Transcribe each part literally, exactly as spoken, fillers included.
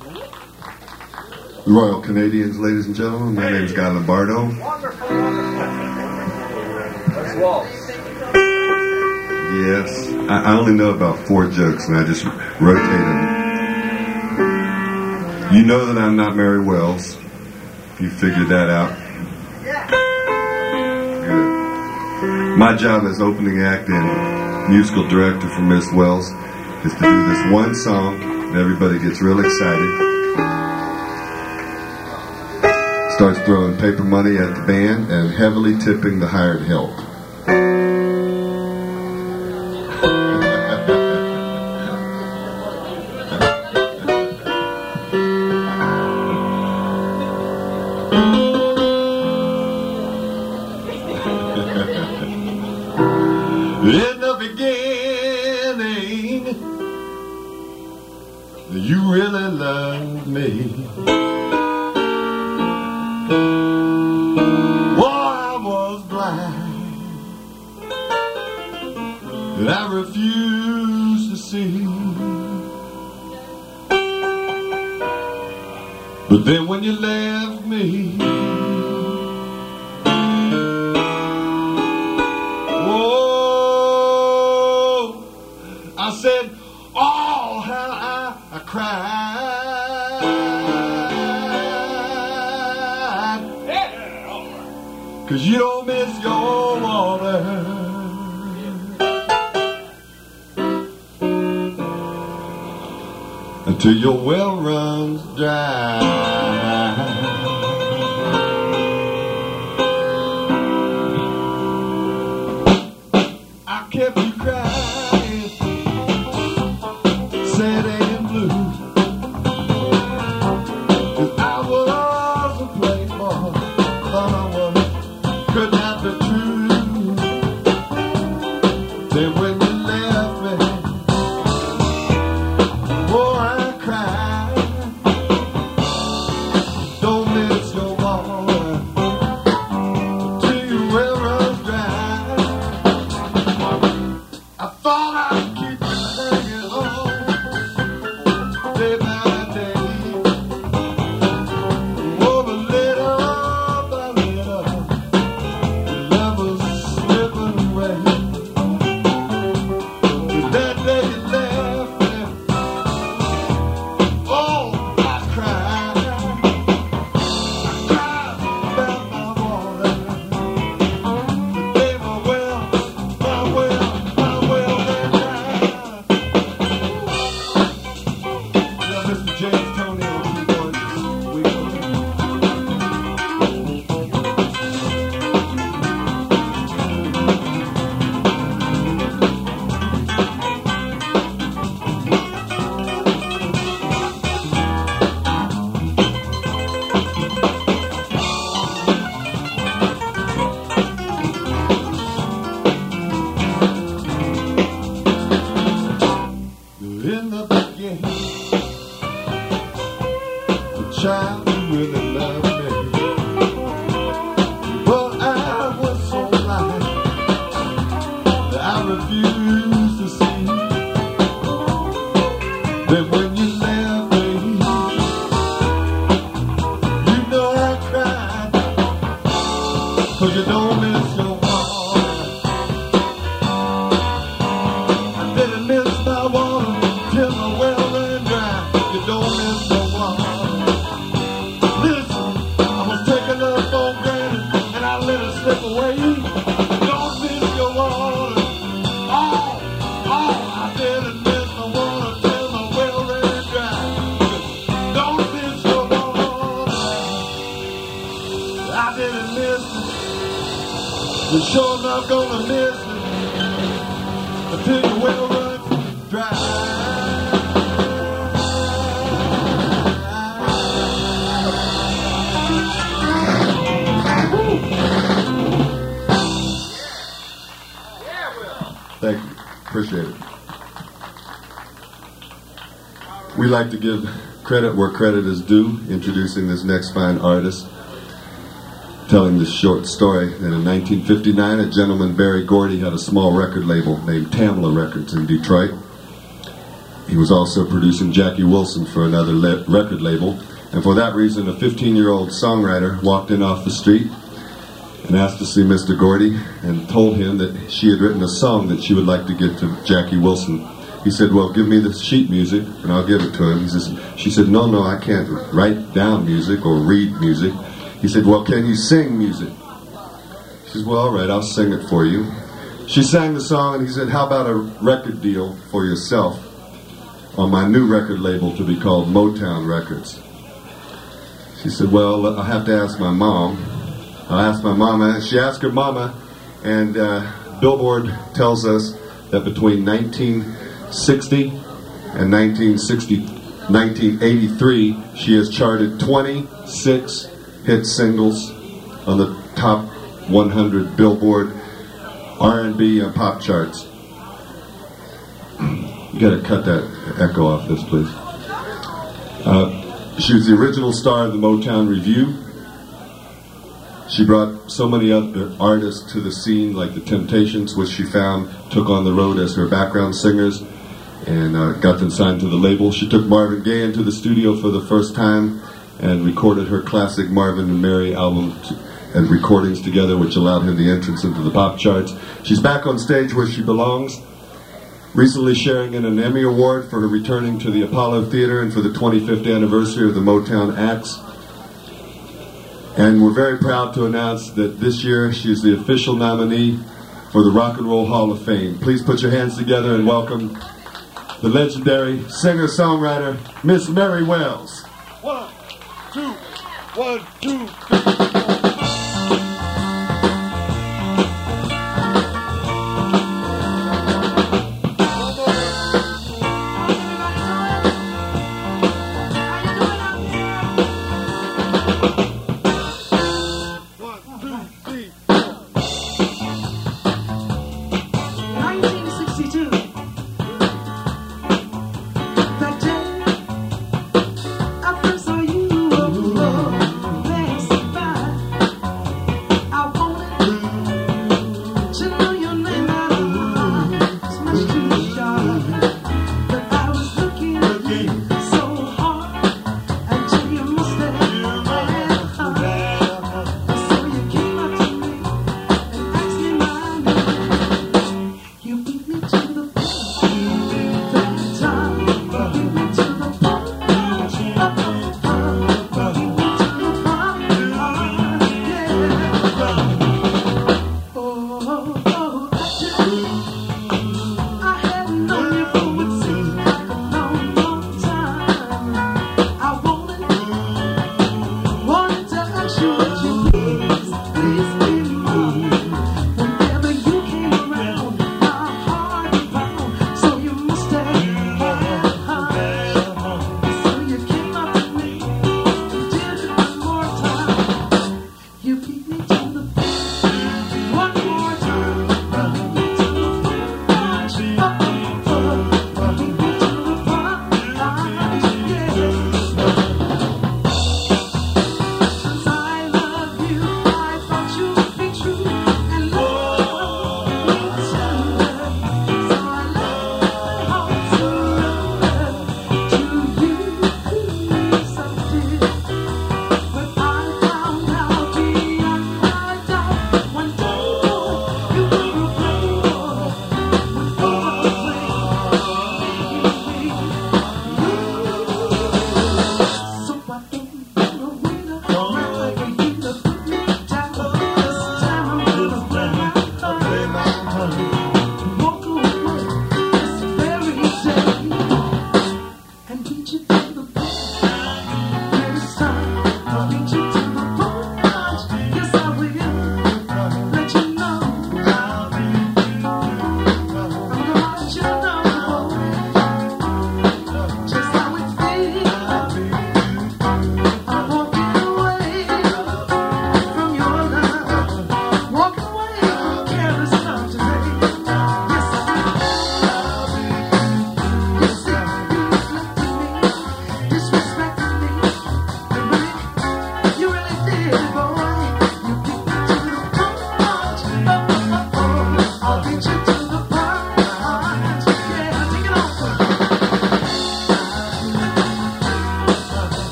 Royal Canadians, ladies and gentlemen. My name is Guy Lombardo. Wonderful. Let's waltz. Yes, I, I only know about four jokes, and I just rotate them. You know that I'm not Mary Wells. You figured that out. Good. My job as opening act and musical director for Miss Wells is to do this one song, and everybody gets real excited. Starts throwing paper money at the band and heavily tipping the hired help. In the beginning, you really loved me. Oh, I was blind, and I refused to see. But then when you left me, oh, I said, oh, how I, I cried. Cause you don't miss your water until your well runs dry. I kept you crying, sad and blue, cause I was a playboy, thought I was. Could not be true. Then when you left me, oh, I cried. Don't miss your water till your well runs dry. I thought I'd keep you hanging on day by day. Oh, but little by little, that day you left me, oh, I cried, I cried about my water, the day my well, my well, my well ran dry. Yeah, Mister James Tony, I'll be going this week. In the beginning, the child who really loved me, but I was so blind that I refused to see. Then when you left me, you know I cried, cause you don't miss your water. I didn't miss my water till my well ran dry. You don't miss your water. Listen, I was taken up for granted and I let it slip away. Don't miss your water. Oh, oh, I didn't miss my water till my well ran dry. Don't miss your water. I didn't miss it. You're sure not gonna miss it until your well runs dry. Thank you. Appreciate it. We like to give credit where credit is due, introducing this next fine artist, telling this short story that in nineteen fifty-nine, a gentleman, Barry Gordy, had a small record label named Tamla Records in Detroit. He was also producing Jackie Wilson for another le- record label. And for that reason, a fifteen-year-old songwriter walked in off the street and asked to see Mister Gordy and told him that she had written a song that she would like to give to Jackie Wilson. He said, well, give me the sheet music and I'll give it to him. He says, she said, no, no, I can't write down music or read music. He said, well, can you sing music? She says, well, all right, I'll sing it for you. She sang the song and he said, how about a record deal for yourself on my new record label to be called Motown Records? She said, well, I'll have to ask my mom. I'll ask my mama. She asked her mama, and uh, Billboard tells us that between nineteen sixty and nineteen sixty, nineteen eighty-three, she has charted twenty-six hit singles on the top one hundred Billboard R and B and pop charts. You gotta cut that echo off this, please. Uh, she was the original star of the Motown Revue. She brought so many other artists to the scene, like the Temptations, which she found took on the road as her background singers, and uh, got them signed to the label. She took Marvin Gaye into the studio for the first time and recorded her classic Marvin and Mary album t- and recordings together, which allowed him the entrance into the pop charts. She's back on stage where she belongs, recently sharing in an Emmy Award for her returning to the Apollo Theater and for the twenty-fifth anniversary of the Motown Acts. And we're very proud to announce that this year she is the official nominee for the Rock and Roll Hall of Fame. Please put your hands together and welcome the legendary singer-songwriter, Miss Mary Wells. One, two, one, two, three. I first saw you, oh, oh,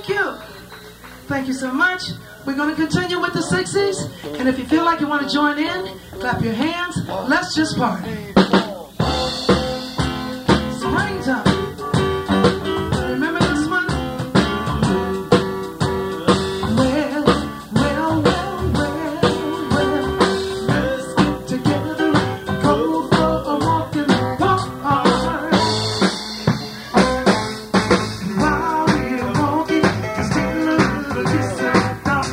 Thank you. Thank you so much. We're going to continue with the sixties. And if you feel like you want to join in, clap your hands. Let's just party. Springtime. Remember this one? Well, well, well, well, well. Let's get together and go for a walk in the park. And while we're walking, just take a little kiss and talk.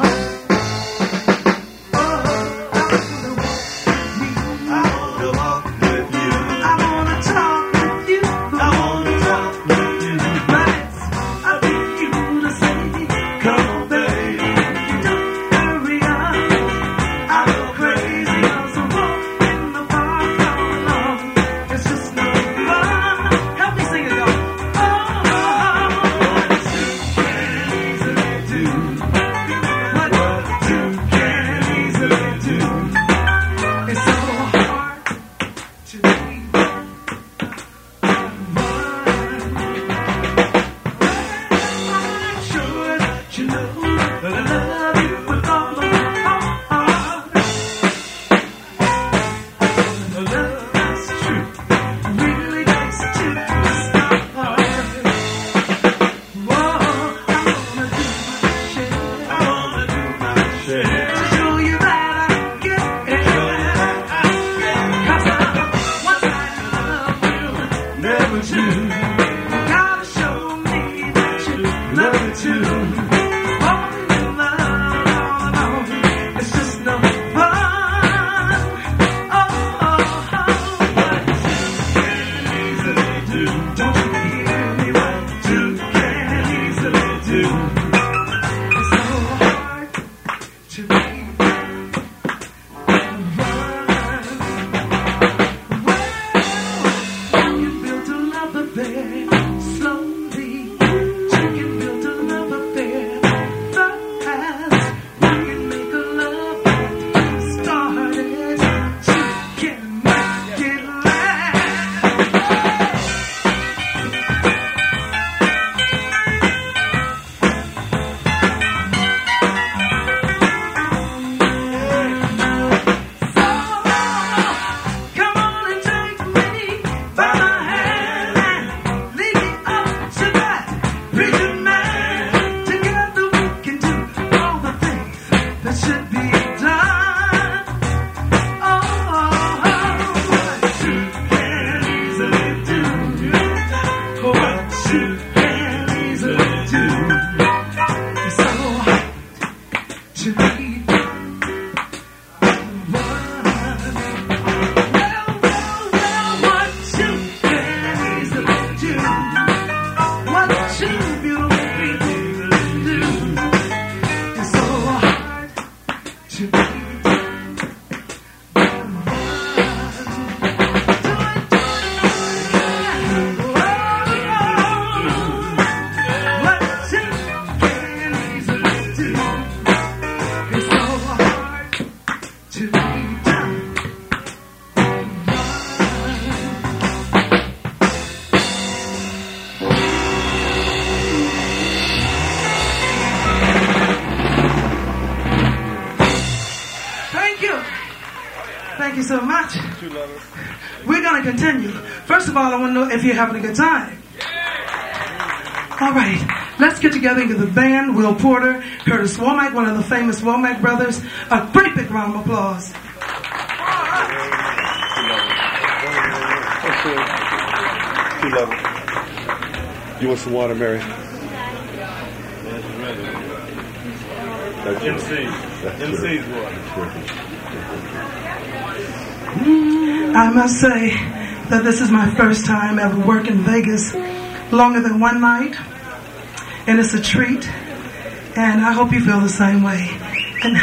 Thank you so much. We're going to continue. First of all, I want to know if you're having a good time. All right. Let's get together and give the band, Will Porter, Curtis Womack, one of the famous Womack brothers, a great big round of applause. Two level. You want some water, Mary? M C. M C's water. I must say that this is my first time ever working Vegas longer than one night, and it's a treat, and I hope you feel the same way. And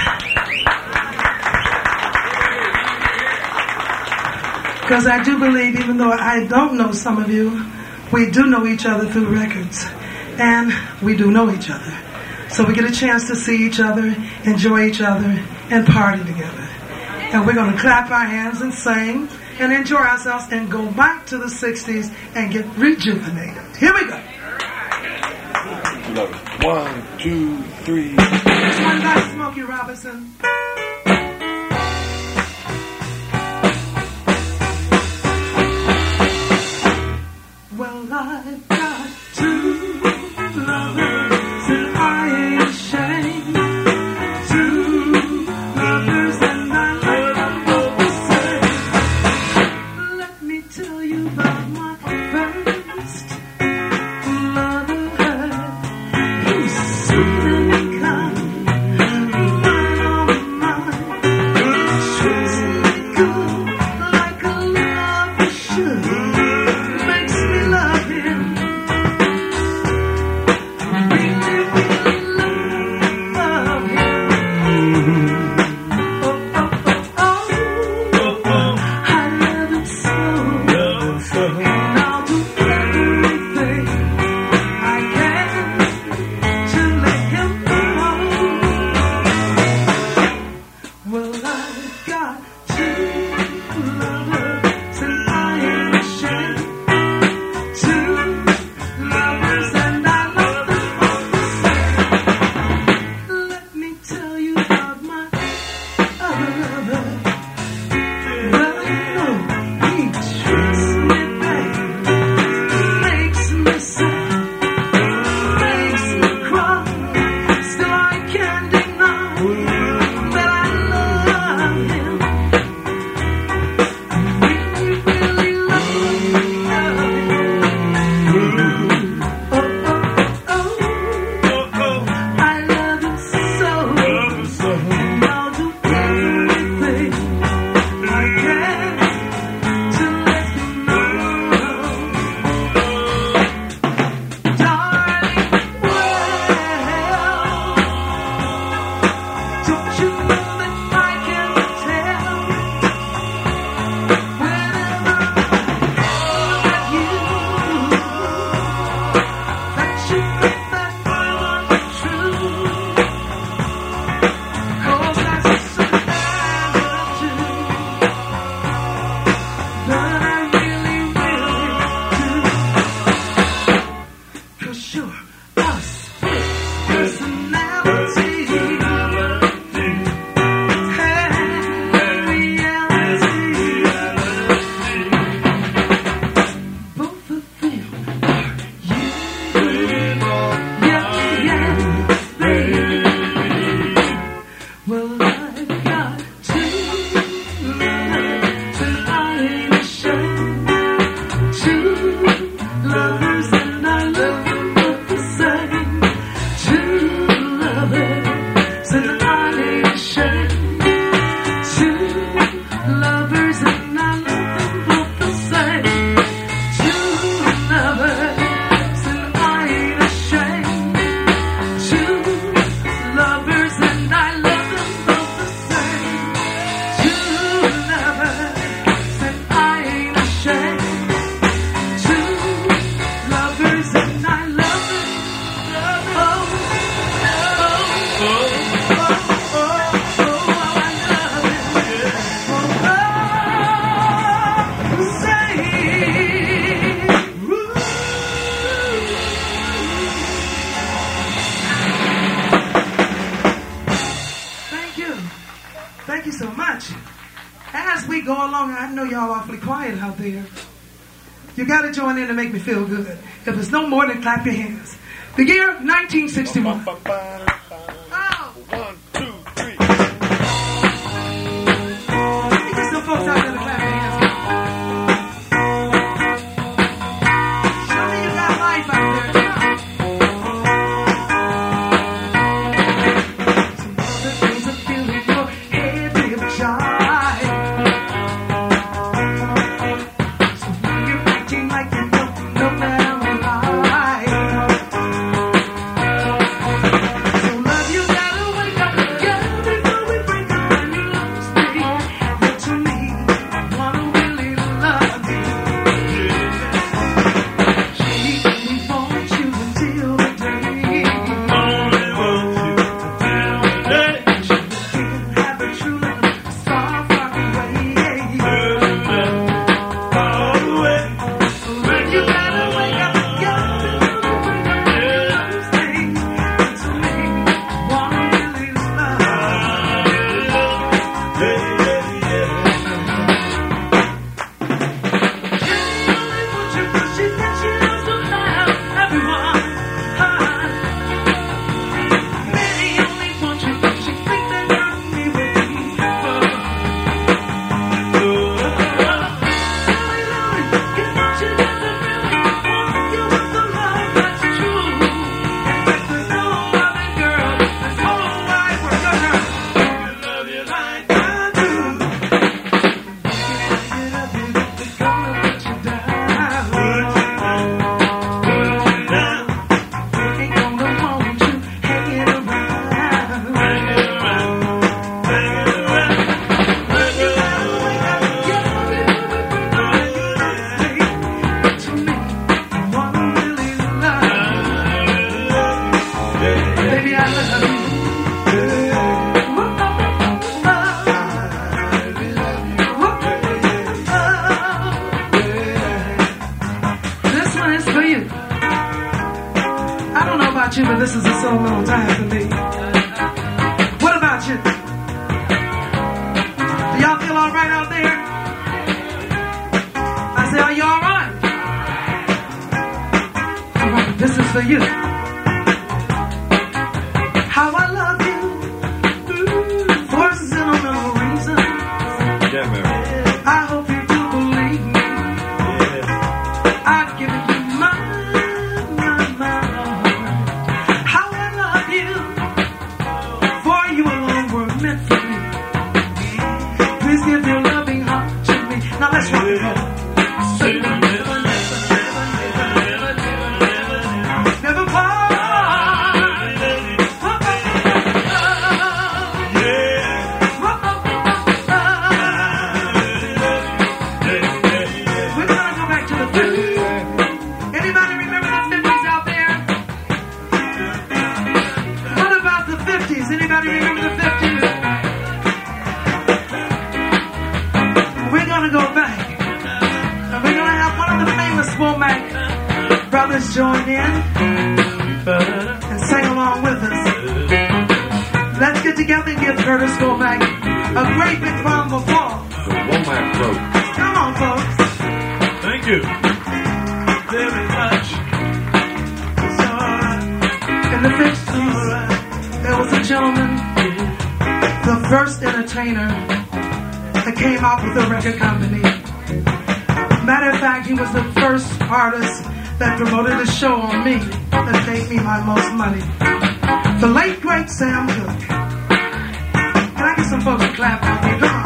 because I do believe, even though I don't know some of you, we do know each other through records, and we do know each other. So we get a chance to see each other, enjoy each other, and party together. And we're going to clap our hands and sing and enjoy ourselves and go back to the sixties and get rejuvenated. Here we go. She love it. One, two, three. This one by Smokey Robinson. Well, I've got two lovers and I ain't ashamed. Two lovers and I like them both the same. Let me tell you about my first lover. He's sweet and kind, mine on mine. Treats me good like a lover should. Makes me love him. Really, really love him. Oh, oh, oh, oh. I love him so. And I'll do everything I can to let him know. Well, I've got two lovers and I ain't ashamed. Two lovers and I love them both the same. Let me tell you about my other lover. Well, you know, he treats me bad, makes me sad, makes me cry. Still I can't deny that I love him. Really, really love him. Oh, oh, oh, oh. I love him so. And I'll do everything I can to let him know. Darling, well, don't you know that I can tell whenever I look at you that you think that I want the truth. 'Cause that's so bad to do. But I really, really do. 'Cause you're a split personality. And reality. Both of them are you. Yeah, yeah, baby. Well, I've got two lovers and I ain't ashamed. Two lovers and I love them both the same. Two lovers and I ain't ashamed. Two lovers and I love them both the same. Two lovers and I ain't ashamed. Two lovers and I love them both the same. Two lovers and I ain't ashamed. Two lovers and I love them. Oh, oh, oh, oh, oh, oh, I love him. Oh, oh, say, woo. Thank you. Thank you so much. As we go along, I know y'all awfully quiet out there. You got to join in to make me feel good. If there's no more, then clap your hands. The year nineteen sixty-one. One, two, three. Let me get some folks out there to clap their hands. Show me you got life out there. Some other things are filling your head with joy. So now you're acting like you don't know that I'm alive. So baby, I love you. This one is for you. I don't know about you, but this is a sentimental time for me. What about you? Do y'all feel all right out there? I say, are you all right? All right, this is for you. How I love you for sentimental reasons. Yeah, man. I hope you do believe me. I've given you my, my, my heart. How I love you, for you alone were meant for me. Please give your loving heart to me. Now let's rock and roll. Say never, never, never, never, never, never, never part. We're gonna go back to the fifties. Anybody remember the fifties out there? What about the fifties? Anybody remember the fifties? We're gonna go back. And we're gonna have one of the famous Womack brothers join in and sing along with us. Let's get together and give Curtis Womack a great big round of applause. The Womack Brothers. Come on, folks. Thank you very much. In the fifties, there was a gentleman, the first entertainer that came out with a record company. Matter of fact, he was the first artist that promoted a show on me that paid me my most money. The late, great Sam Cooke. Can I get some folks to clap out here? Come on.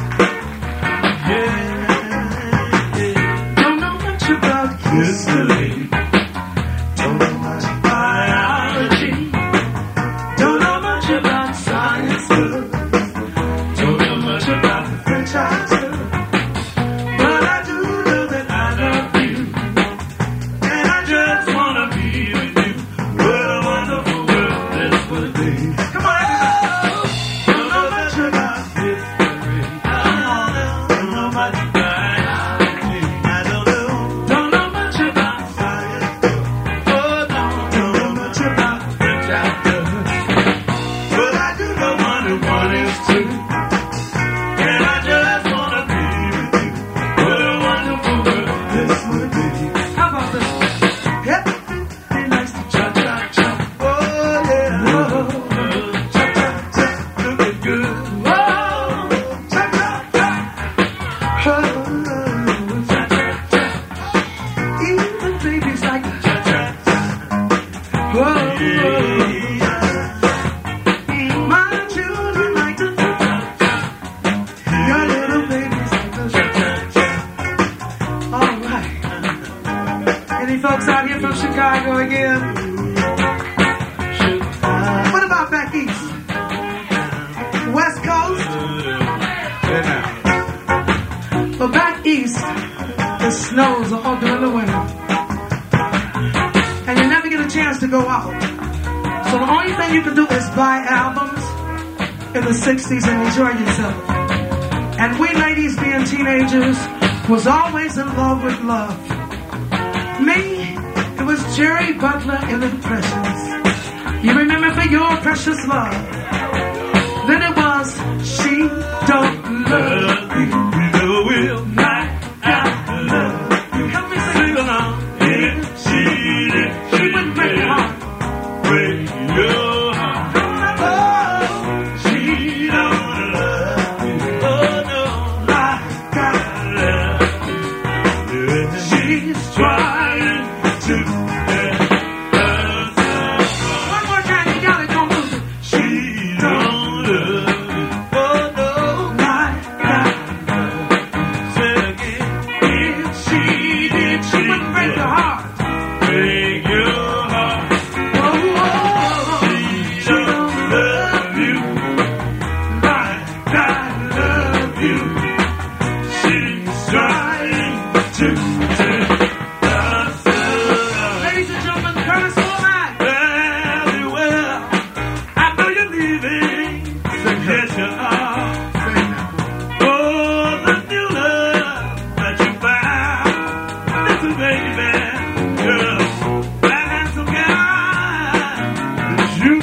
Don't know much about history. Don't know much biology. Don't know much about science. Don't know much about the French arts. But I do know that I love you. And I just want to be with you. What a wonderful world this would be. Come on, everybody. Don't know much about history. I don't know much biology. I don't know. Don't know much about science. Oh, no. Don't know much about the French arts. But I do know one and one is two. And I just want to be with you. What a wonderful world this would be. How about this? Everybody likes to cha-cha-cha. Oh, yeah. Whoa. Cha-cha-cha. Looking good. Whoa. Cha-cha-cha. Oh, cha-cha-cha. Even babies like cha-cha-cha. Whoa. My children like to cha-cha-cha. Your little babies like to cha-cha-cha. All right. Any folks out here from Chicago again? What about back east? West Coast? Well, back east, it snows all during the winter. And you never get a chance to go out. So the only thing you can do is buy albums in the sixties and enjoy yourself. And we ladies being teenagers was always in love with love. Me, it was Jerry Butler in the Impressions. You remember For Your Precious Love. Then it was She Don't Love You. You will not Love You. Help me sing. sing along. If she did, She wouldn't break your heart. break your heart. Oh, she don't love you. Oh, no, I got love you. She's trying to get us apart. one more time. You got it. Don't lose it. She don't love you. Oh, no, I got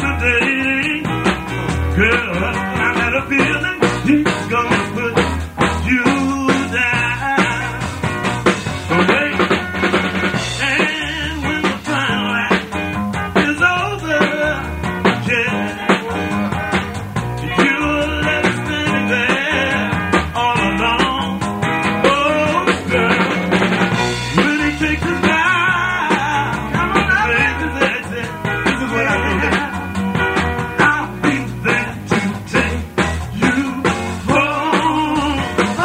dating. Girl, I had a feeling he's gonna put you down. But wait, and when the twilight is over, yeah, you left standing there all alone. Oh, girl, when he takes us down, baby, that's it. This is what I do. I'll be there to take you home. Oh,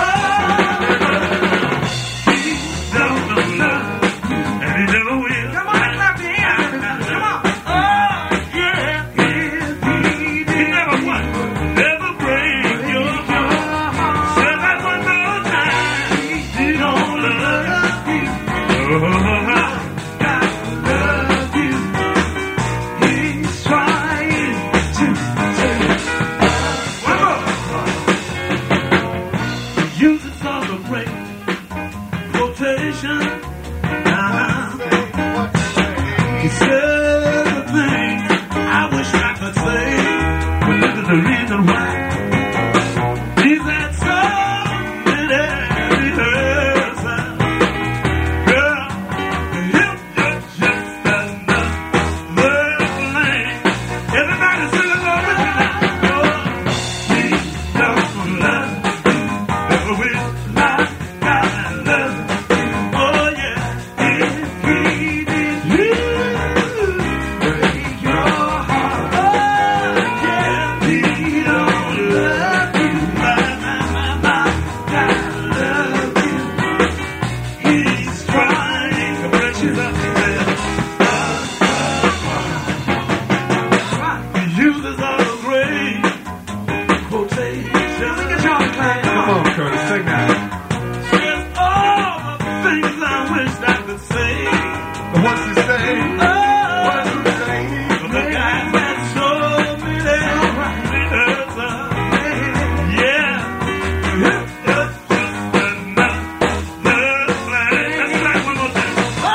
he don't know love, and he never will. Come on, clap your hands. Come on. Oh, yeah, if he did, he never what? Never break your heart. Say that one more time. He don't love you. Oh, I love you. He's trying to take one more. He uses all the great quotation. Uh-huh. He said the things I wish I could say, but this is the reason why. He's had so many rehearsals. Girl, if you're just another flame, everybody sing along with me now. Oh, he don't love you, never will. Like I love you. Oh yeah, if he did you break your heart. Oh yeah, he don't love you. My, my, my, my, I love you. He's trying to break you up there. He uses all the great quotations. Look at y'all clap. Come on. Curtis, sing that. Says all the things I wish I could say. But what's he saying? Oh, What's he saying? but the guy's had so many rehearsals. Yeah, it's just another flame. Let's try one more time. Oh,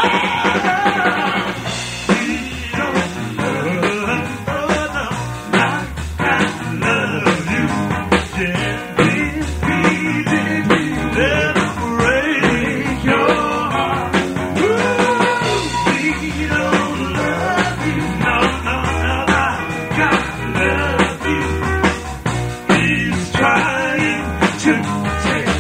he don't love, oh no, like I love you. Yeah, if he did me, never break your heart. Ooh, he don't love you. No, no, no, like I love you. He's trying to take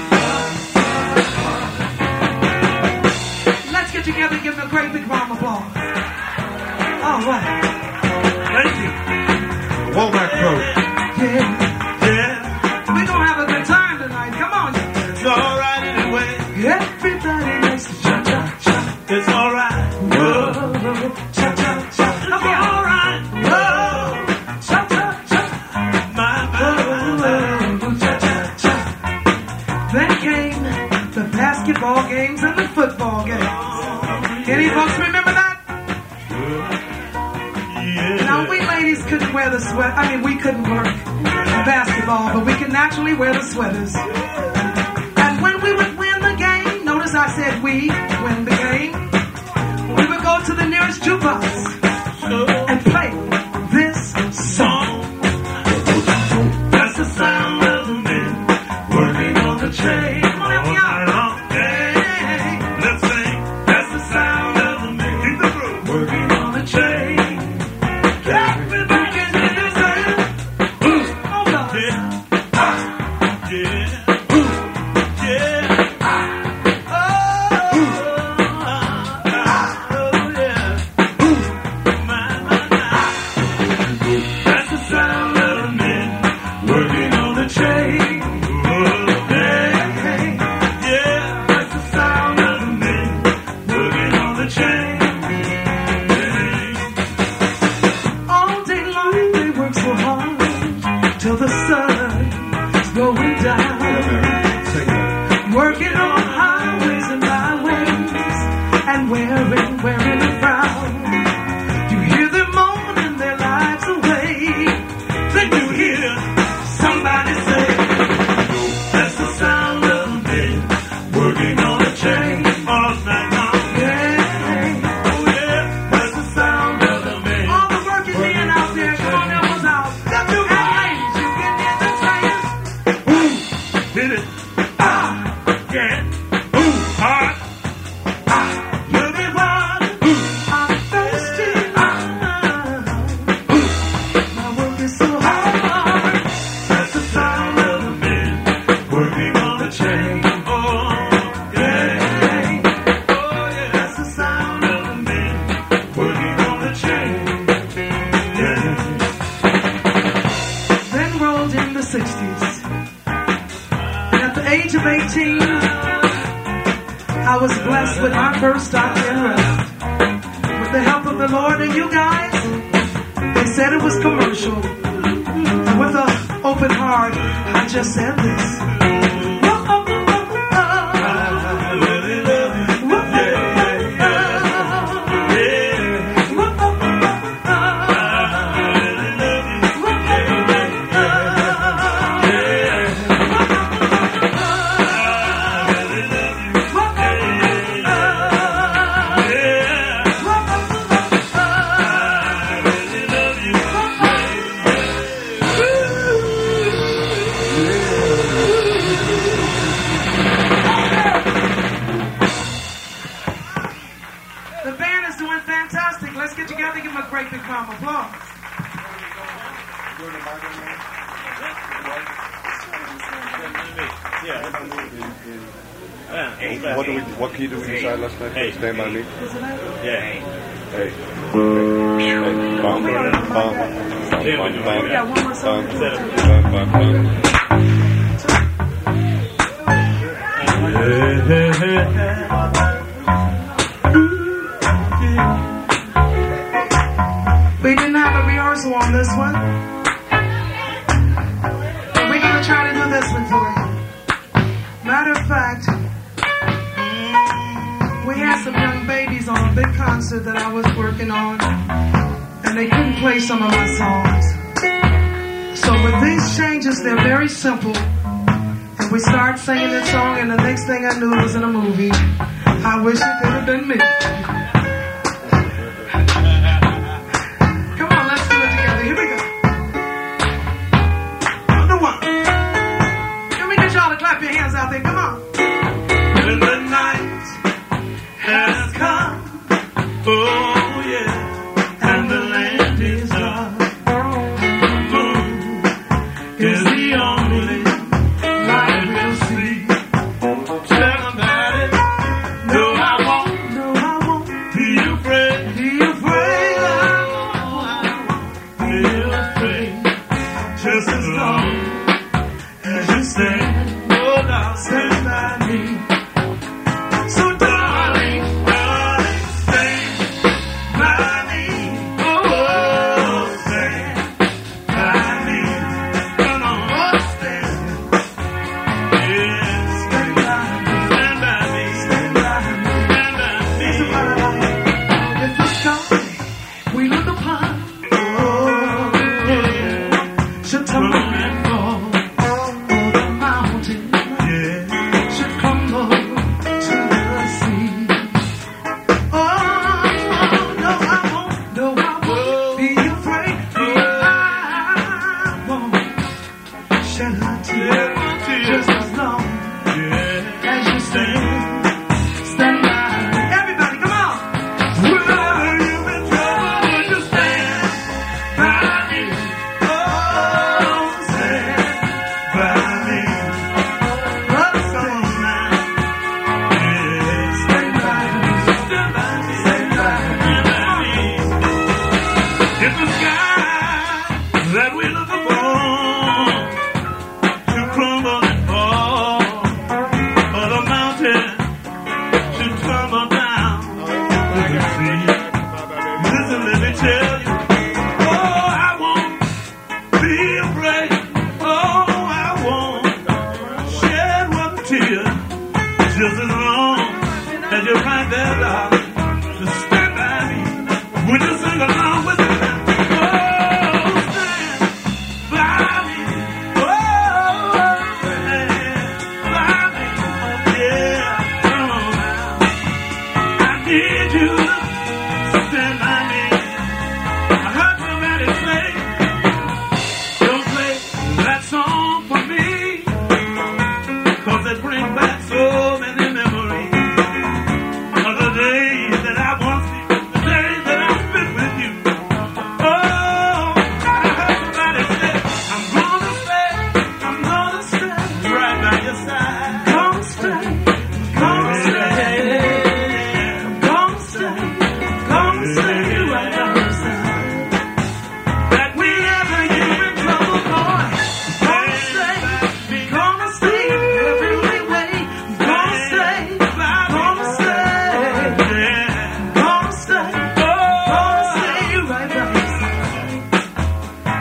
Let's get together and give him a great big round of applause. All right. Thank you. Womack Pro. Yeah. Yeah, We're going to have a good time tonight. Come on. it's all right anyway. Everybody likes to cha-cha-cha. It's all right. Whoa, cha-cha-cha. It's all right. Whoa, cha-cha-cha. My, my, my, Whoa, cha-cha-cha. Then came the basketball games and the football games. Any folks remember that? yeah. Now, we ladies couldn't wear the sweat. I mean, we couldn't work basketball, but we could naturally wear the sweaters. And when we would win the game, notice I said we win the game, we would go to the nearest jukebox and play this song. That's the sound of the men working on the train. Come on, help me out. All night long. Hey, let's sing. That's the sound of the men. Keep the groove. Working on the train. Everybody can hear you saying, ooh, Hold on. yeah, ah, yeah, ooh, yeah, ah, oh, ah, oh, yeah, ooh, my, my, my. of eighteen, I was blessed with my first stop in rest. With the help of the Lord and you guys, they said it was commercial. And with an open heart, I just said this. What do we? What key do we decide last night? Hey. Stand by me. Yeah. Hey. Hey. Bum, bum, bum, bum, bum, bum, bum. We didn't have a rehearsal on this one, but we're gonna try to do this one for you. Matter of fact, we had some young babies on a big concert that I was working on, and they couldn't play some of my songs. So with these changes, they're very simple. And we started singing this song, and the next thing I knew it was in a movie. I wish it could have been me. Come on, let's do it together. Here we go. Number one. Let me get y'all to clap your hands out there. Come on. When the night has come, oh yeah, and the land is dark. The moon is the only light we'll see. Tell about it. No, I won't. No, I won't Be afraid. be afraid. Be afraid. Just as long as you stand, oh Lord, stand by me. So darling, darling, stand by me. Oh, stand by me. Come on, stand. Yeah, stand by me. Stand by me. Stand by me. Stand by me. If the sky we look upon, oh, should tumble and fall, or the mountain Yeah. should crumble to the sea. Oh, no, I won't, no, I won't be afraid. I won't shed a tear, just as long Yeah. as you stand, stand by me. Everybody, come on. Wherever you've been troubled, would you stand by me? Oh, stand by me. Let's Come sing. on now. Yeah. Stand by me. Stand by me. Stand by me. Stand by me. If the sky that we look upon should crumble and fall, or the mountain should tumble down to the sea, listen, let me tell you, oh, I won't be afraid. Oh, I won't shed one tear, just as long as you're right there, darling. Just stand by me. Would you sing along with me? Oh, stand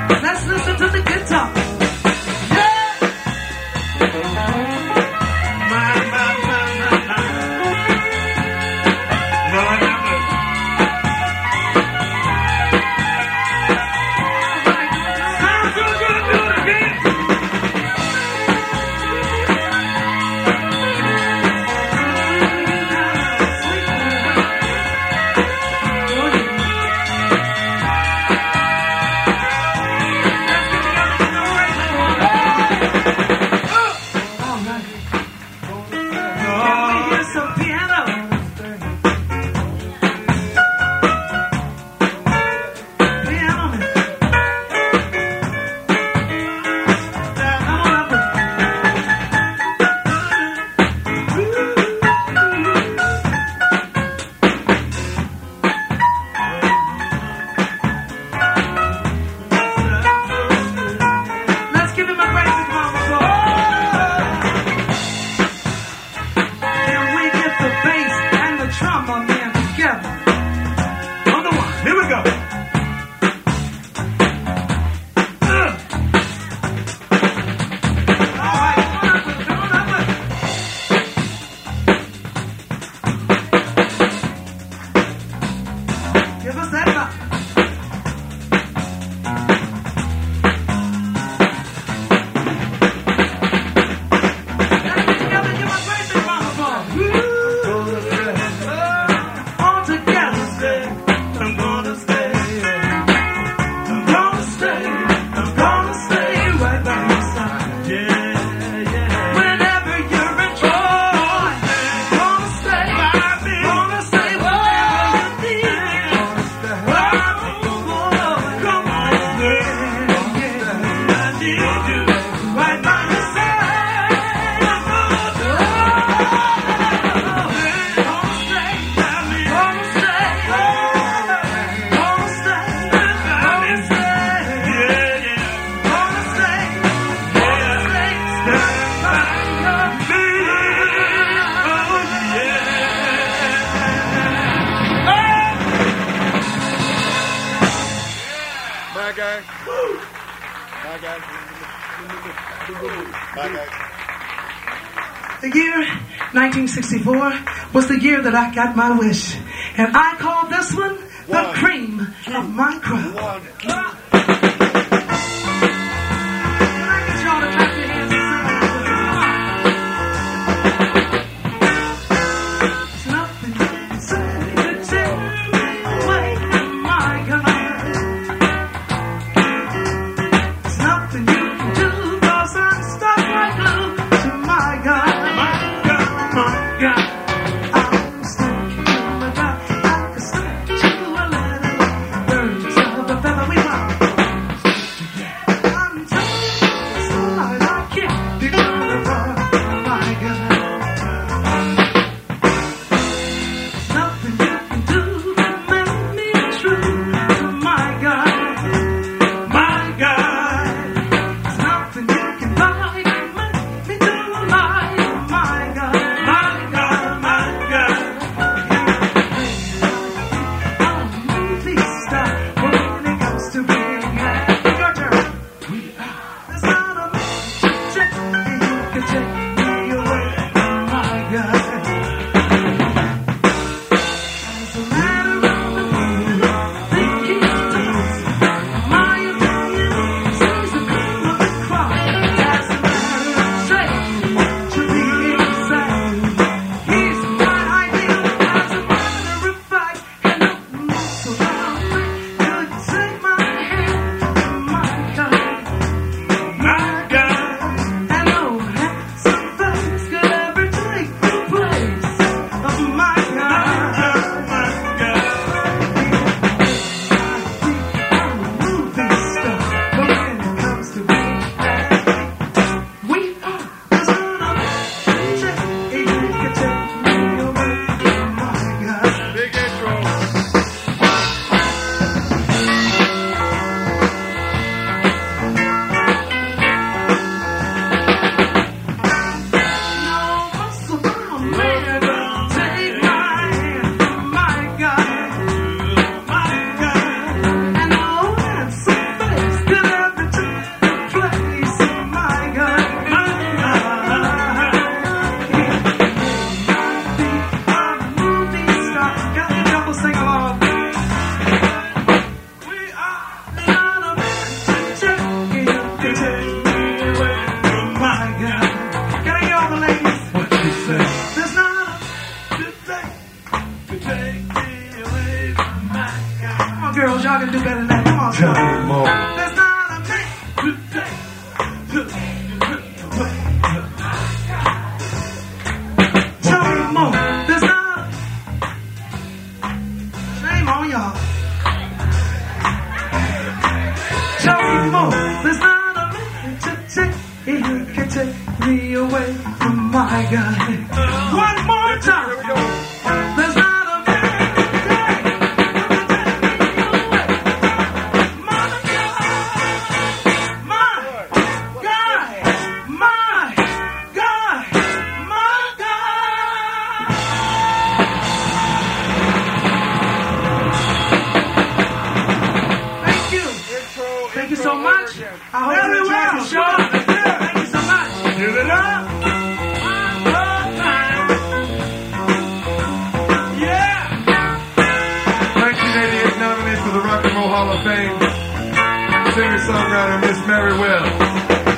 Let's listen to the guitar. The year nineteen sixty-four was the year that I got my wish. And I call this one the one, cream two, of my crop. One, feather we want. take me away from my God. Can I hear all the ladies? What you say? There's not To take, to take me away from my God. Come on, girls, y'all can do better than that. Come on, Tell son. me more. There's not a thing. To take, to Tell me more. There's not. Shame on y'all. Tell me more. There's not a man to take. He can take me away from my God. One more time. There's not a man to take. My God. My God. My God. My God. Thank you. Thank you so much. I hope you Very enjoyed well. the show. Thank you so much. give it up. One more time. Yeah. nineteen eighty-eight nominated for the Rock and Roll Hall of Fame. Singer-songwriter Miss Mary Wells.